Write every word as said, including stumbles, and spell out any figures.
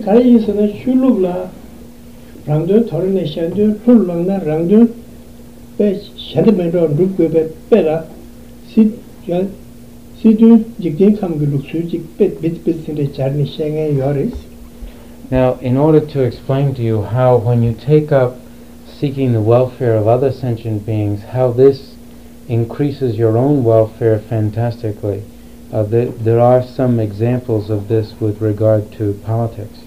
가리에서는 슐룩라 랑도 토르네 샨도 훌랑나 랑도 배 샨드메로 루크베 빼라 시 시두 직진 감글룩 수직 배 비트비스인데 자르니 샹에 요리스. Now, in order to explain to you how, when you take up seeking the welfare of other sentient beings, how this increases your own welfare fantastically, uh, th- there are some examples of this with regard to politics.